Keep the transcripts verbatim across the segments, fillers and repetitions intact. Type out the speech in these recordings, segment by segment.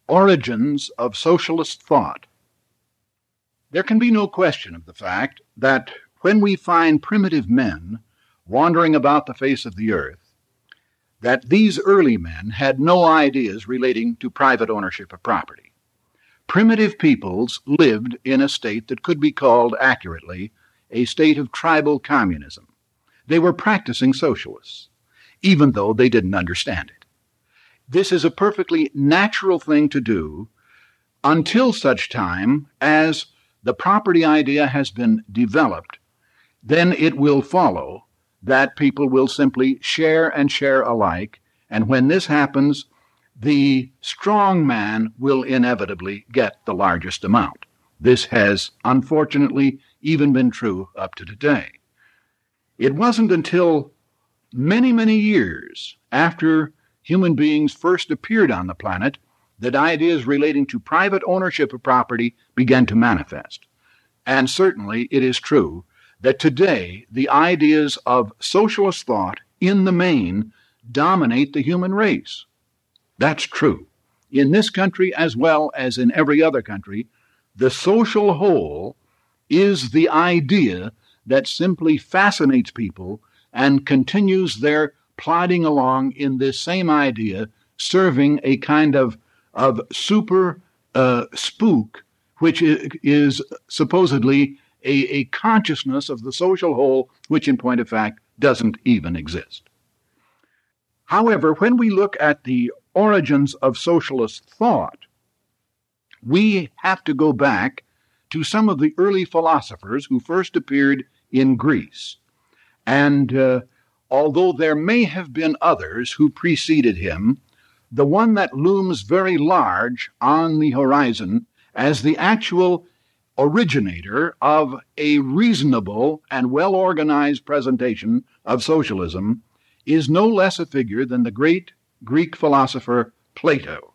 Origins of Socialist Thought. There can be no question of the fact that when we find primitive men wandering about the face of the earth, that these early men had no ideas relating to private ownership of property. Primitive peoples lived in a state that could be called accurately a state of tribal communism. They were practicing socialists, even though they didn't understand it. This is a perfectly natural thing to do until such time as the property idea has been developed. Then it will follow that people will simply share and share alike, and when this happens, the strong man will inevitably get the largest amount. This has, unfortunately, even been true up to today. It wasn't until many, many years after human beings first appeared on the planet that ideas relating to private ownership of property began to manifest. And certainly it is true that today the ideas of socialist thought in the main dominate the human race. That's true. In this country as well as in every other country, the social whole is the idea that simply fascinates people and continues their plodding along in this same idea, serving a kind of, of super uh, spook, which is supposedly a, a consciousness of the social whole, which in point of fact doesn't even exist. However, when we look at the origins of socialist thought, we have to go back to some of the early philosophers who first appeared in Greece. And uh, although there may have been others who preceded him, the one that looms very large on the horizon as the actual originator of a reasonable and well-organized presentation of socialism is no less a figure than the great Greek philosopher Plato.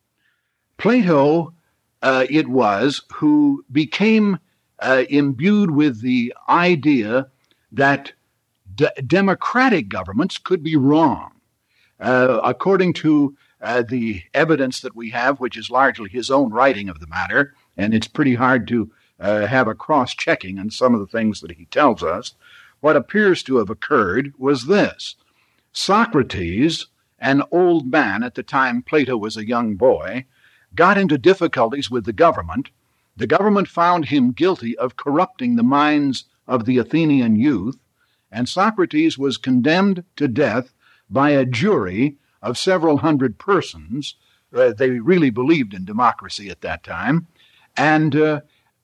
Plato uh, it was who became uh, imbued with the idea that D- democratic governments could be wrong. Uh, according to uh, the evidence that we have, which is largely his own writing of the matter, and it's pretty hard to uh, have a cross-checking on some of the things that he tells us, what appears to have occurred was this. Socrates, an old man at the time Plato was a young boy, got into difficulties with the government. The government found him guilty of corrupting the minds of the Athenian youth, and Socrates was condemned to death by a jury of several hundred persons. Uh, they really believed in democracy at that time. And, uh,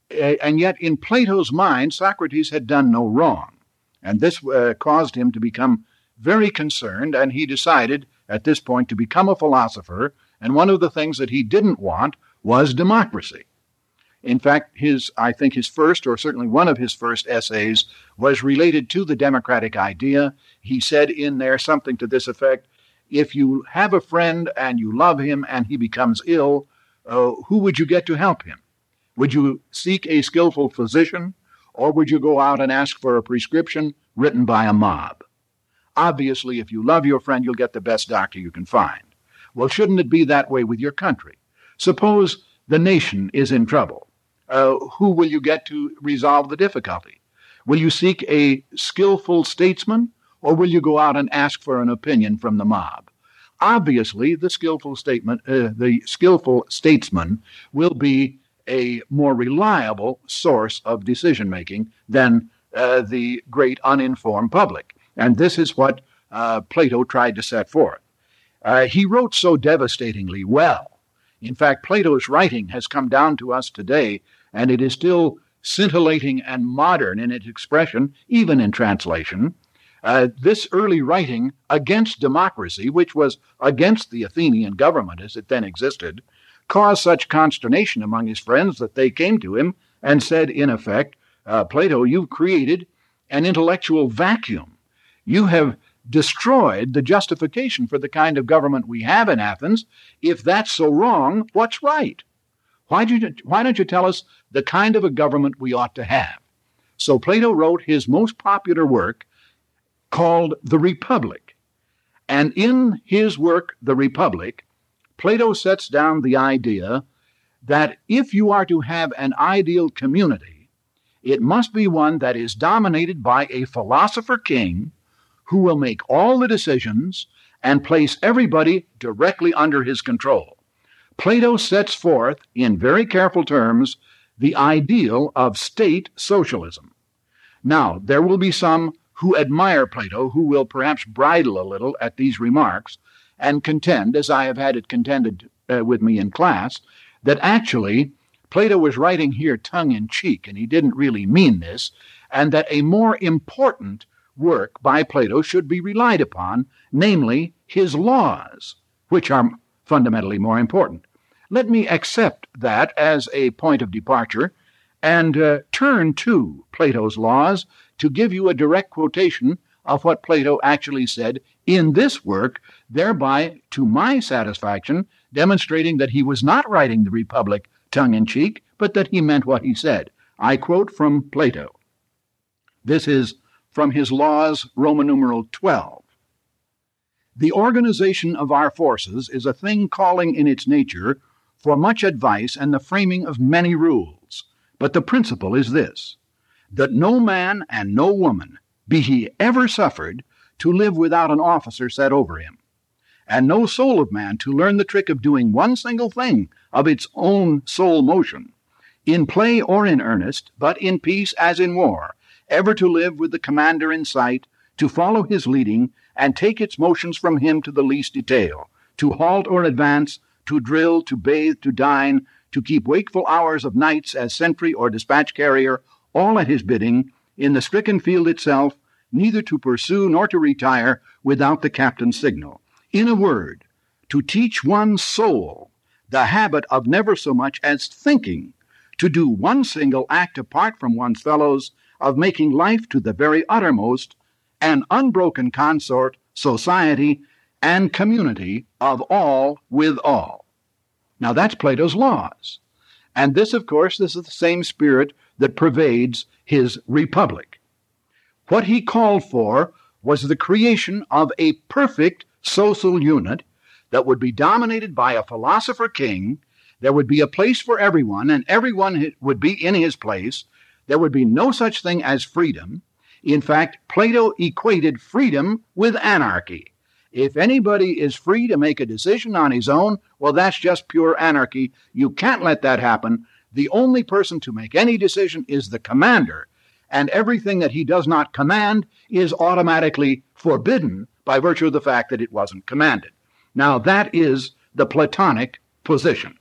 and yet in Plato's mind, Socrates had done no wrong. And this uh, caused him to become very concerned, and he decided at this point to become a philosopher. And one of the things that he didn't want was democracy. In fact, his, I think his first, or certainly one of his first essays, was related to the democratic idea. He said in there something to this effect: if you have a friend and you love him and he becomes ill, uh, who would you get to help him? Would you seek a skillful physician, or would you go out and ask for a prescription written by a mob? Obviously, if you love your friend, you'll get the best doctor you can find. Well, shouldn't it be that way with your country? Suppose the nation is in trouble. Uh, who will you get to resolve the difficulty? Will you seek a skillful statesman, or will you go out and ask for an opinion from the mob? Obviously, the skillful statement, uh, the skillful statesman will be a more reliable source of decision-making than uh, the great uninformed public. And this is what uh, Plato tried to set forth. Uh, he wrote so devastatingly well. In fact, Plato's writing has come down to us today, and it is still scintillating and modern in its expression, even in translation. Uh, this early writing against democracy, which was against the Athenian government as it then existed, caused such consternation among his friends that they came to him and said, in effect, uh, Plato, you've created an intellectual vacuum. You have destroyed the justification for the kind of government we have in Athens. If that's so wrong, what's right? Why, do you, why don't you tell us the kind of a government we ought to have? So Plato wrote his most popular work called The Republic. And in his work, The Republic, Plato sets down the idea that if you are to have an ideal community, it must be one that is dominated by a philosopher king who will make all the decisions and place everybody directly under his control. Plato sets forth, in very careful terms, the ideal of state socialism. Now, there will be some who admire Plato who will perhaps bridle a little at these remarks and contend, as I have had it contended uh, with me in class, that actually Plato was writing here tongue-in-cheek, and he didn't really mean this, and that a more important work by Plato should be relied upon, namely his laws, which are fundamentally more important. Let me accept that as a point of departure and uh, turn to Plato's laws to give you a direct quotation of what Plato actually said in this work, thereby, to my satisfaction, demonstrating that he was not writing the Republic tongue-in-cheek, but that he meant what he said. I quote from Plato. This is from his Laws, Roman numeral twelve. The organization of our forces is a thing calling in its nature for much advice and the framing of many rules. But the principle is this, that no man and no woman, be he ever suffered, to live without an officer set over him, and no soul of man to learn the trick of doing one single thing of its own sole motion, in play or in earnest, but in peace as in war, ever to live with the commander in sight, to follow his leading, and take its motions from him to the least detail, to halt or advance, to drill, to bathe, to dine, to keep wakeful hours of nights as sentry or dispatch carrier, all at his bidding, in the stricken field itself, neither to pursue nor to retire without the captain's signal. In a word, to teach one's soul the habit of never so much as thinking, to do one single act apart from one's fellows, of making life to the very uttermost an unbroken consort, society, and community of all with all. Now that's Plato's laws. And this, of course, this is the same spirit that pervades his Republic. What he called for was the creation of a perfect social unit that would be dominated by a philosopher king. There would be a place for everyone, and everyone would be in his place. There would be no such thing as freedom. In fact, Plato equated freedom with anarchy. If anybody is free to make a decision on his own, well, that's just pure anarchy. You can't let that happen. The only person to make any decision is the commander, and everything that he does not command is automatically forbidden by virtue of the fact that it wasn't commanded. Now, that is the Platonic position.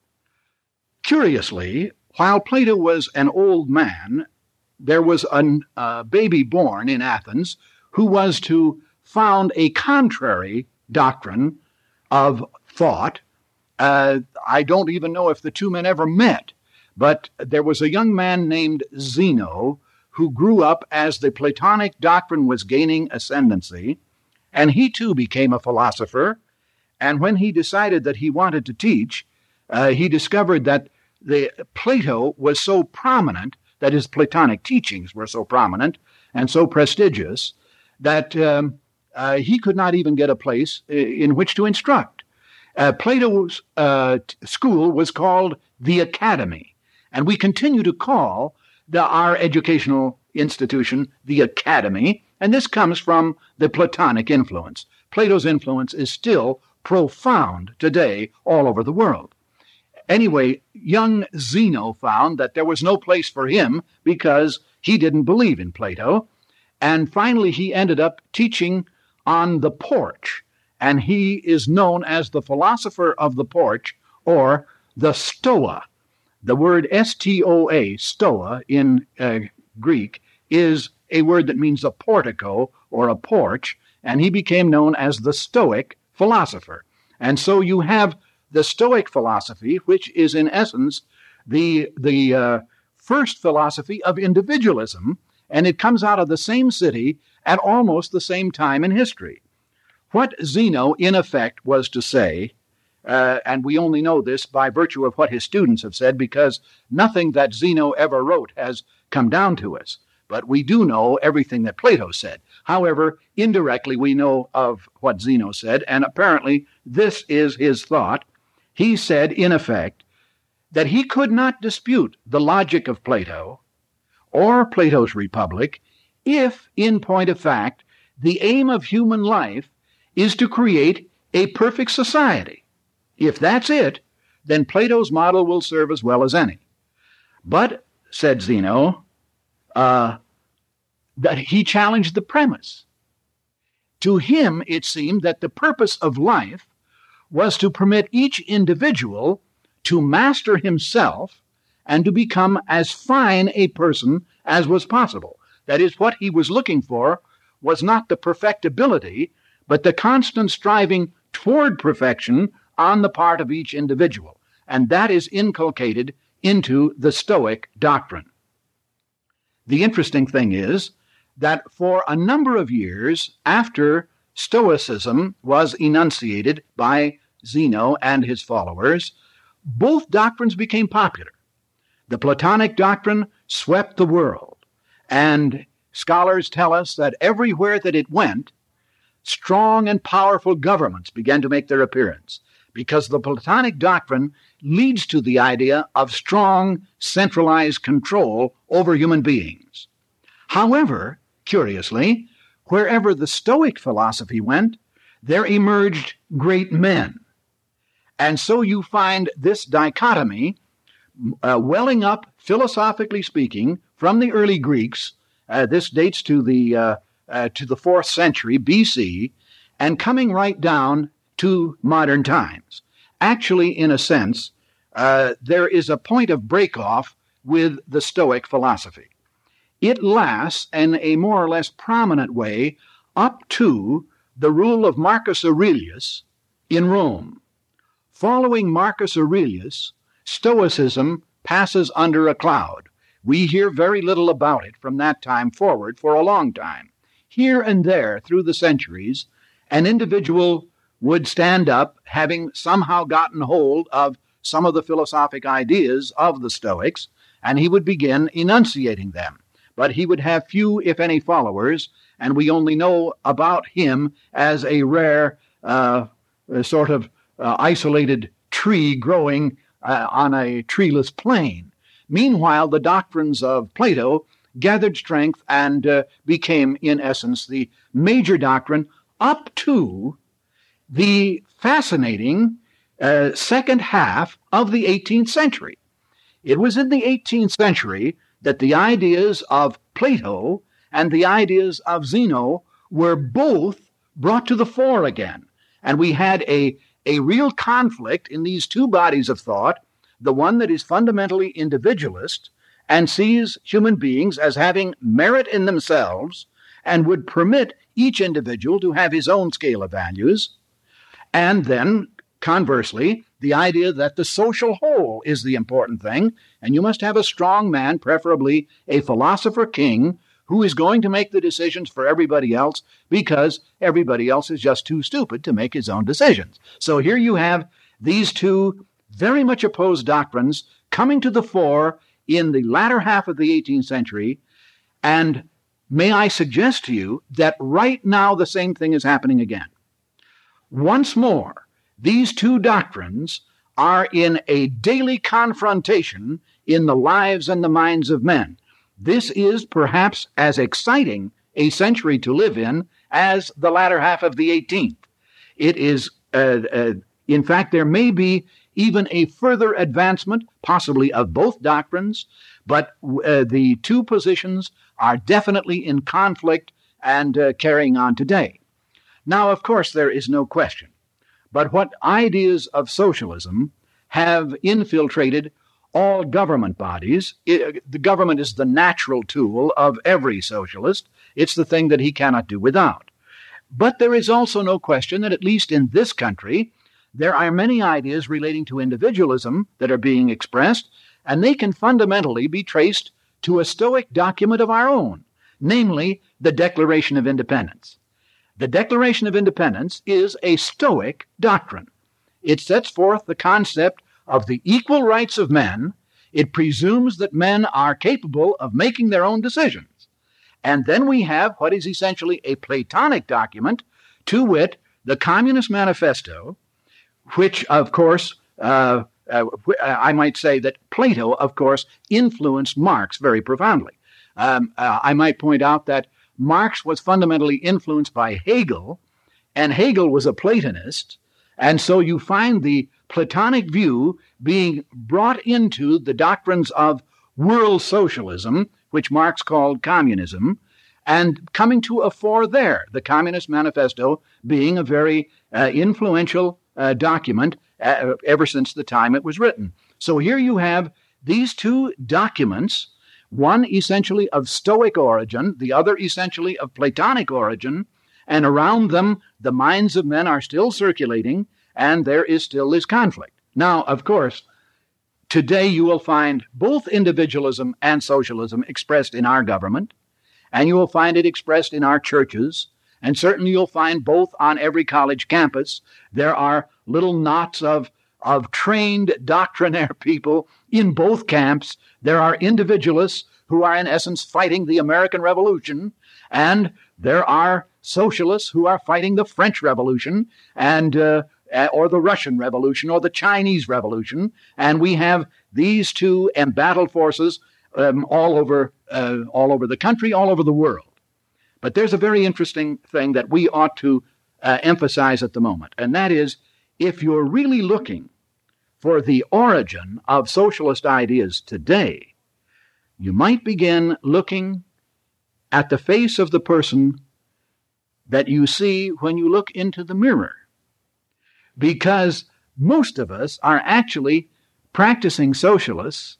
Curiously, while Plato was an old man, there was a uh, baby born in Athens who was to found a contrary doctrine of thought. Uh, I don't even know if the two men ever met, but there was a young man named Zeno who grew up as the Platonic doctrine was gaining ascendancy, and he too became a philosopher. And when he decided that he wanted to teach, uh, he discovered that the Plato was so prominent, that his Platonic teachings were so prominent and so prestigious, that um, uh, he could not even get a place in which to instruct. Uh, Plato's uh, t- school was called the Academy, and we continue to call the, our educational institution the Academy, and this comes from the Platonic influence. Plato's influence is still profound today all over the world. Anyway, young Zeno found that there was no place for him because he didn't believe in Plato, and finally he ended up teaching on the porch, and he is known as the philosopher of the porch, or the Stoa. The word S T O A, Stoa, in uh, Greek, is a word that means a portico or a porch, and he became known as the Stoic philosopher. And so you have the Stoic philosophy, which is in essence the, the uh, first philosophy of individualism, and it comes out of the same city at almost the same time in history. What Zeno, in effect, was to say, uh, and we only know this by virtue of what his students have said, because nothing that Zeno ever wrote has come down to us. But we do know everything that Plato said. However, indirectly we know of what Zeno said, and apparently this is his thought. he said, in effect, that he could not dispute the logic of Plato or Plato's Republic if, in point of fact, the aim of human life is to create a perfect society. If that's it, then Plato's model will serve as well as any. But, said Zeno, uh, that he challenged the premise. To him, it seemed that the purpose of life was to permit each individual to master himself and to become as fine a person as was possible. That is, what he was looking for was not the perfectibility, but the constant striving toward perfection on the part of each individual. And that is inculcated into the Stoic doctrine. The interesting thing is that for a number of years after Stoicism was enunciated by Zeno and his followers, both doctrines became popular. The Platonic doctrine swept the world, and scholars tell us that everywhere that it went, strong and powerful governments began to make their appearance, because the Platonic doctrine leads to the idea of strong, centralized control over human beings. However, curiously, wherever the Stoic philosophy went, there emerged great men. And so you find this dichotomy uh, welling up, philosophically speaking, from the early Greeks. Uh, this dates to the uh, uh, to the fourth century B C, and coming right down to modern times. Actually, in a sense, uh, there is a point of break-off with the Stoic philosophy. It lasts in a more or less prominent way up to the rule of Marcus Aurelius in Rome. Following Marcus Aurelius, Stoicism passes under a cloud. We hear very little about it from that time forward for a long time. Here and there, through the centuries, an individual would stand up, having somehow gotten hold of some of the philosophic ideas of the Stoics, and he would begin enunciating them. But he would have few, if any, followers, and we only know about him as a rare uh, sort of uh, isolated tree growing uh, on a treeless plain. Meanwhile, the doctrines of Plato gathered strength and uh, became, in essence, the major doctrine up to the fascinating uh, second half of the eighteenth century. It was in the eighteenth century that the ideas of Plato and the ideas of Zeno were both brought to the fore again. And we had a, a real conflict in these two bodies of thought, the one that is fundamentally individualist and sees human beings as having merit in themselves and would permit each individual to have his own scale of values, and then, conversely, the idea that the social whole is the important thing, and you must have a strong man, preferably a philosopher king, who is going to make the decisions for everybody else because everybody else is just too stupid to make his own decisions. So here you have these two very much opposed doctrines coming to the fore in the latter half of the eighteenth century, and may I suggest to you that right now the same thing is happening again. Once more, these two doctrines are in a daily confrontation in the lives and the minds of men. This is perhaps as exciting a century to live in as the latter half of the eighteenth. It is, uh, uh, in fact, there may be even a further advancement, possibly of both doctrines, but uh, the two positions are definitely in conflict and uh, carrying on today. Now, of course, there is no question but what ideas of socialism have infiltrated all government bodies. It, the government is the natural tool of every socialist. It's the thing that he cannot do without. But there is also no question that, at least in this country, there are many ideas relating to individualism that are being expressed, and they can fundamentally be traced to a Stoic document of our own, namely the Declaration of Independence. The Declaration of Independence is a Stoic doctrine. It sets forth the concept of the equal rights of men. It presumes that men are capable of making their own decisions. And then we have what is essentially a Platonic document, to wit, the Communist Manifesto, which, of course, Uh, uh, I might say that Plato, of course, influenced Marx very profoundly. Um, uh, I might point out that Marx was fundamentally influenced by Hegel, and Hegel was a Platonist, and so you find the Platonic view being brought into the doctrines of world socialism, which Marx called communism, and coming to a fore there, the Communist Manifesto being a very uh, influential uh, document uh, ever since the time it was written. So here you have these two documents, one essentially of Stoic origin, the other essentially of Platonic origin, and around them the minds of men are still circulating, and there is still this conflict. Now, of course, today you will find both individualism and socialism expressed in our government, and you will find it expressed in our churches, and certainly you'll find both on every college campus. There are little knots of, of trained doctrinaire people in both camps. There are individualists who are in essence fighting the American Revolution, and there are socialists who are fighting the French Revolution, and uh, or the Russian Revolution, or the Chinese Revolution, and we have these two embattled forces um, all over uh, all over the country, all over the world. But there's a very interesting thing that we ought to uh, emphasize at the moment, and that is, if you're really looking for the origin of socialist ideas today, you might begin looking at the face of the person that you see when you look into the mirror. Because most of us are actually practicing socialists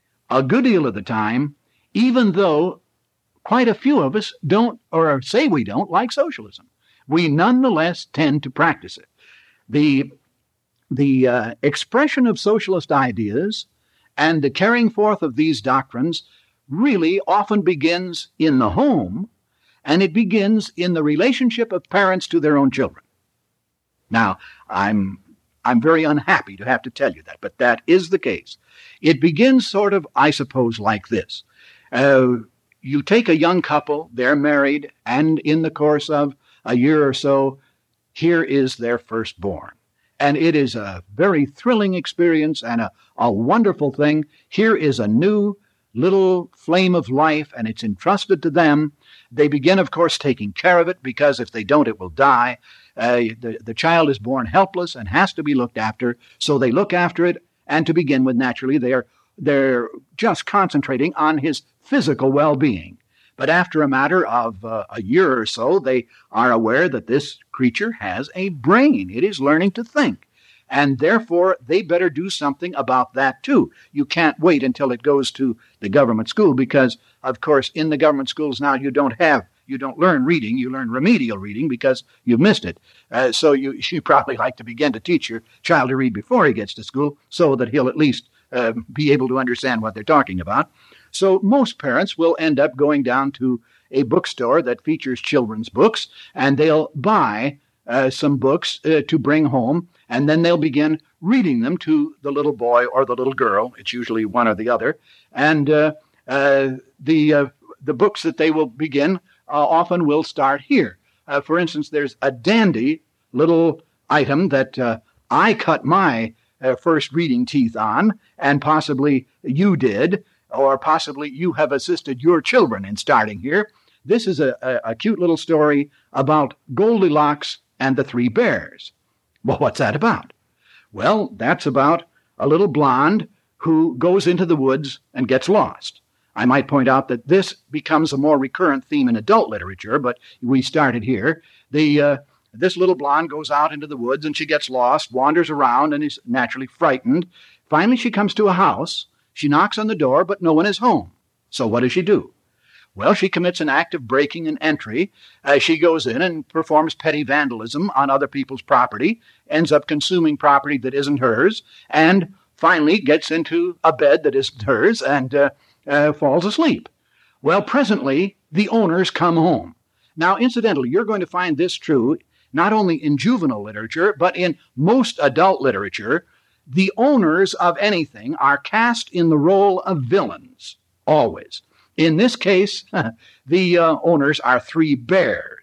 a good deal of the time, even though quite a few of us don't, or say we don't, like socialism. We nonetheless tend to practice it. The, the uh, expression of socialist ideas and the carrying forth of these doctrines really often begins in the home, and it begins in the relationship of parents to their own children. Now, I'm I'm very unhappy to have to tell you that, but that is the case. It begins sort of, I suppose, like this. Uh, you take a young couple, they're married, and in the course of a year or so, here is their firstborn. And it is a very thrilling experience and a, a wonderful thing. Here is a new little flame of life, and it's entrusted to them. They begin, of course, taking care of it, because if they don't, it will die. Uh, the, the child is born helpless and has to be looked after, so they look after it, and to begin with, naturally, they're, they're just concentrating on his physical well-being. But after a matter of uh, a year or so, they are aware that this creature has a brain. It is learning to think. And therefore, they better do something about that, too. You can't wait until it goes to the government school, because, of course, in the government schools now, you don't have You don't learn reading, you learn remedial reading because you've missed it. Uh, so you, you probably like to begin to teach your child to read before he gets to school so that he'll at least uh, be able to understand what they're talking about. So most parents will end up going down to a bookstore that features children's books, and they'll buy uh, some books uh, to bring home, and then they'll begin reading them to the little boy or the little girl. It's usually one or the other. And uh, uh, the, uh, the books that they will begin Uh, often will start here. Uh, for instance, there's a dandy little item that uh, I cut my uh, first reading teeth on, and possibly you did, or possibly you have assisted your children in starting here. This is a, a, a cute little story about Goldilocks and the Three Bears. Well, what's that about? Well, that's about a little blonde who goes into the woods and gets lost. I might point out that this becomes a more recurrent theme in adult literature, but we started here. The uh, this little blonde goes out into the woods, and she gets lost, wanders around, and is naturally frightened. Finally, she comes to a house. She knocks on the door, but no one is home. So what does she do? Well, she commits an act of breaking and entry. Uh, she goes in and performs petty vandalism on other people's property, ends up consuming property that isn't hers, and finally gets into a bed that isn't hers, and uh, Uh, falls asleep. Well, presently, the owners come home. Now, incidentally, you're going to find this true not only in juvenile literature, but in most adult literature. The owners of anything are cast in the role of villains, always. In this case, the uh, owners are three bears.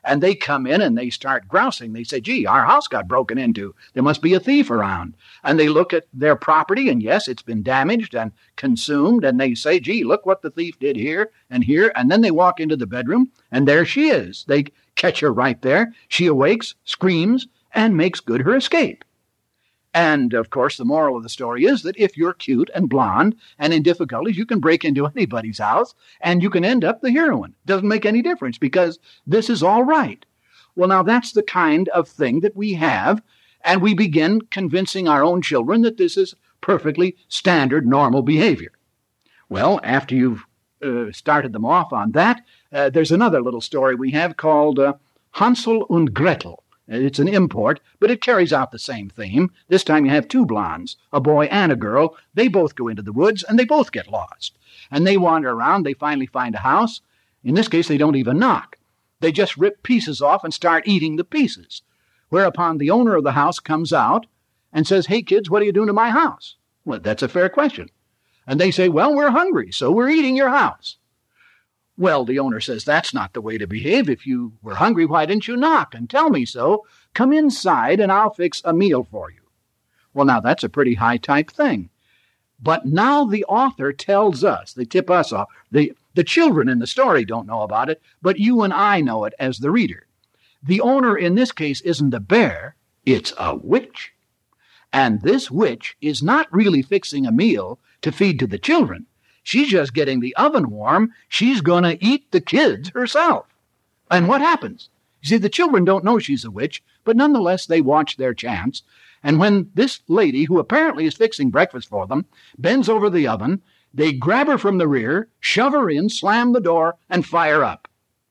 And they come in and they start grousing. They say, gee, our house got broken into. There must be a thief around. And they look at their property, and yes, it's been damaged and consumed. And they say, gee, look what the thief did here and here. And then they walk into the bedroom, and there she is. They catch her right there. She awakes, screams, and makes good her escape. And, of course, the moral of the story is that if you're cute and blonde and in difficulties, you can break into anybody's house and you can end up the heroine. Doesn't make any difference because this is all right. Well, now that's the kind of thing that we have, and we begin convincing our own children that this is perfectly standard, normal behavior. Well, after you've uh, started them off on that, uh, there's another little story we have called uh, Hansel und Gretel. It's an import, but it carries out the same theme. This time you have two blondes, a boy and a girl. They both go into the woods, and they both get lost. And they wander around. They finally find a house. In this case, they don't even knock. They just rip pieces off and start eating the pieces. Whereupon the owner of the house comes out and says, hey, kids, what are you doing to my house? Well, that's a fair question. And they say, well, we're hungry, so we're eating your house. Well, the owner says, that's not the way to behave. If you were hungry, why didn't you knock and tell me so? Come inside and I'll fix a meal for you. Well, now that's a pretty high-type thing. But now the author tells us, they tip us off. The, the children in the story don't know about it, but you and I know it as the reader. The owner in this case isn't a bear, it's a witch. And this witch is not really fixing a meal to feed to the children. She's just getting the oven warm. She's going to eat the kids herself. And what happens? You see, the children don't know she's a witch, but nonetheless they watch their chance. And when this lady, who apparently is fixing breakfast for them, bends over the oven, they grab her from the rear, shove her in, slam the door, and fire up.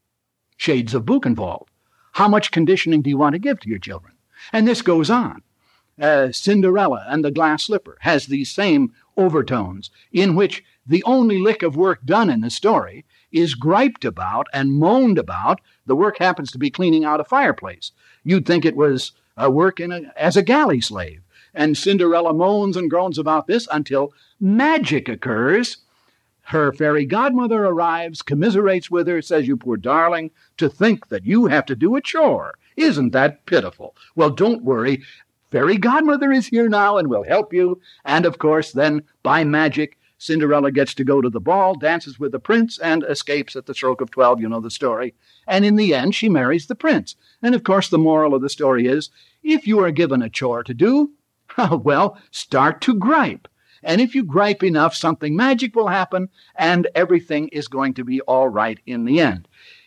Shades of Buchenwald. How much conditioning do you want to give to your children? And this goes on. Uh, Cinderella and the Glass Slipper has these same overtones in which the only lick of work done in the story is griped about and moaned about. The work happens to be cleaning out a fireplace. You'd think it was a work in a, as a galley slave. And Cinderella moans and groans about this until magic occurs. Her fairy godmother arrives, commiserates with her, says, you poor darling, to think that you have to do a chore. Isn't that pitiful? Well, don't worry. Fairy godmother is here now and will help you. And, of course, then, by magic, Cinderella gets to go to the ball, dances with the prince, and escapes at the stroke of twelve. You know the story. And in the end, she marries the prince. And, of course, the moral of the story is, if you are given a chore to do, well, start to gripe. And if you gripe enough, something magic will happen, and everything is going to be all right in the end.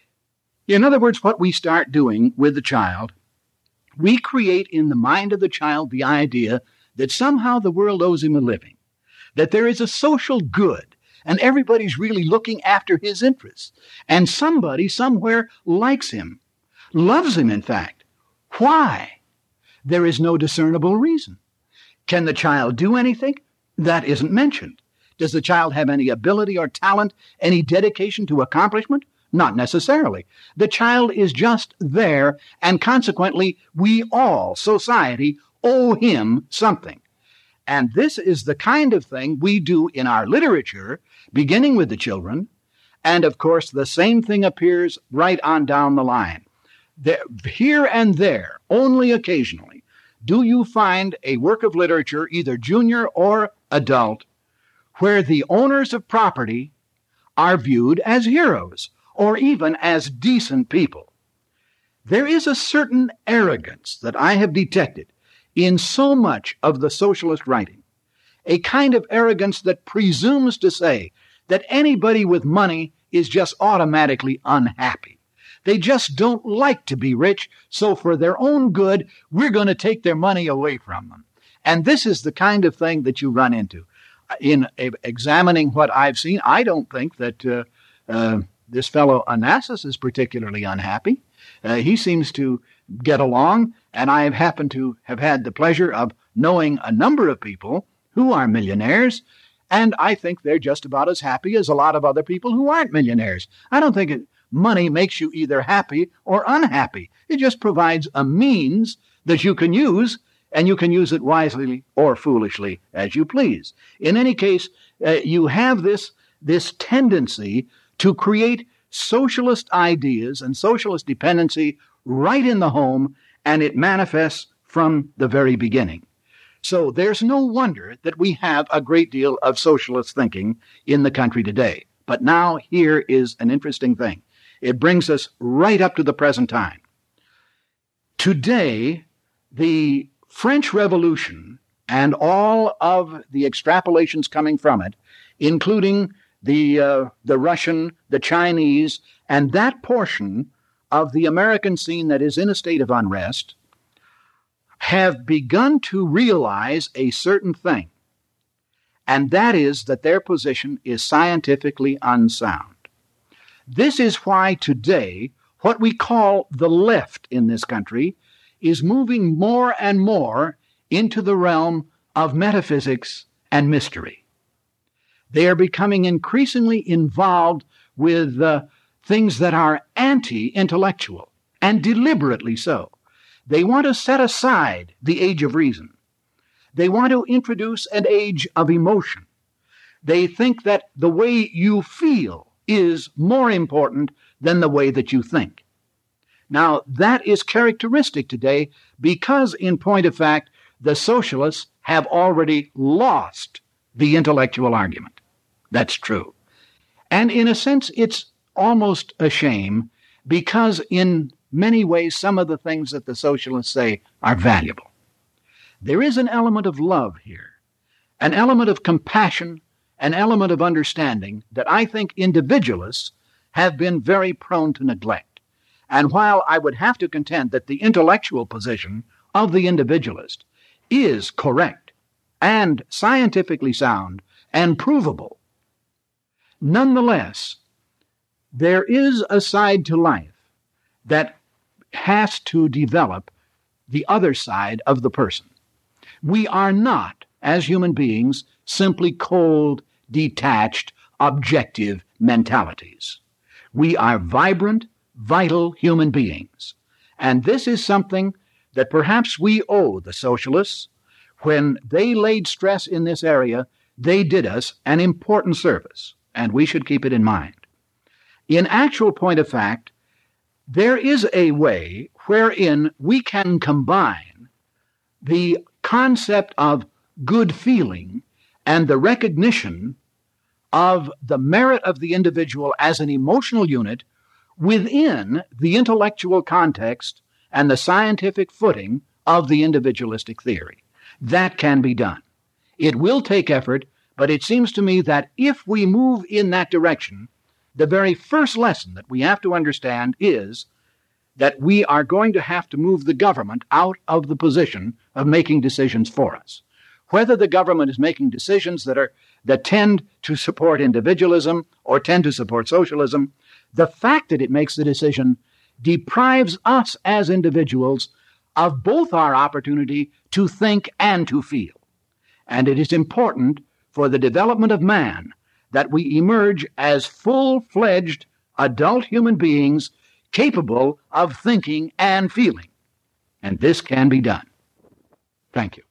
In other words, what we start doing with the child, we create in the mind of the child the idea that somehow the world owes him a living, that there is a social good, and everybody's really looking after his interests, and somebody somewhere likes him, loves him, in fact. Why? There is no discernible reason. Can the child do anything? That isn't mentioned. Does the child have any ability or talent, any dedication to accomplishment? Not necessarily. The child is just there, and consequently, we all, society, owe him something. And this is the kind of thing we do in our literature, beginning with the children, and of course, the same thing appears right on down the line. There, here and there, only occasionally, do you find a work of literature, either junior or adult, where the owners of property are viewed as heroes, or even as decent people. There is a certain arrogance that I have detected in so much of the socialist writing, a kind of arrogance that presumes to say that anybody with money is just automatically unhappy. They just don't like to be rich, so for their own good, we're going to take their money away from them. And this is the kind of thing that you run into. In examining what I've seen, I don't think that uh, uh, this fellow Onassis is particularly unhappy. Uh, he seems to get along, and I have happened to have had the pleasure of knowing a number of people who are millionaires, and I think they're just about as happy as a lot of other people who aren't millionaires. I don't think it, money makes you either happy or unhappy. It just provides a means that you can use, and you can use it wisely or foolishly as you please. In any case, uh, you have this, this tendency to create socialist ideas and socialist dependency right in the home, and it manifests from the very beginning. So there's no wonder that we have a great deal of socialist thinking in the country today. But now here is an interesting thing. It brings us right up to the present time. Today, the French Revolution and all of the extrapolations coming from it, including the uh, the Russian, the Chinese, and that portion of the American scene that is in a state of unrest, have begun to realize a certain thing, and that is that their position is scientifically unsound. This is why today what we call the left in this country is moving more and more into the realm of metaphysics and mystery. They are becoming increasingly involved with uh, things that are anti-intellectual, and deliberately so. They want to set aside the age of reason. They want to introduce an age of emotion. They think that the way you feel is more important than the way that you think. Now, that is characteristic today because, in point of fact, the socialists have already lost the intellectual argument. That's true. And in a sense, it's almost a shame because in many ways, some of the things that the socialists say are valuable. There is an element of love here, an element of compassion, an element of understanding that I think individualists have been very prone to neglect. And while I would have to contend that the intellectual position of the individualist is correct and scientifically sound and provable, nonetheless, there is a side to life that has to develop the other side of the person. We are not, as human beings, simply cold, detached, objective mentalities. We are vibrant, vital human beings. And this is something that perhaps we owe the socialists. When they laid stress in this area, they did us an important service, and we should keep it in mind. In actual point of fact, there is a way wherein we can combine the concept of good feeling and the recognition of the merit of the individual as an emotional unit within the intellectual context and the scientific footing of the individualistic theory. That can be done. It will take effort, but it seems to me that if we move in that direction, the very first lesson that we have to understand is that we are going to have to move the government out of the position of making decisions for us. Whether the government is making decisions that are that tend to support individualism or tend to support socialism, the fact that it makes the decision deprives us as individuals of both our opportunity to think and to feel. And it is important for the development of man that we emerge as full-fledged adult human beings capable of thinking and feeling. And this can be done. Thank you.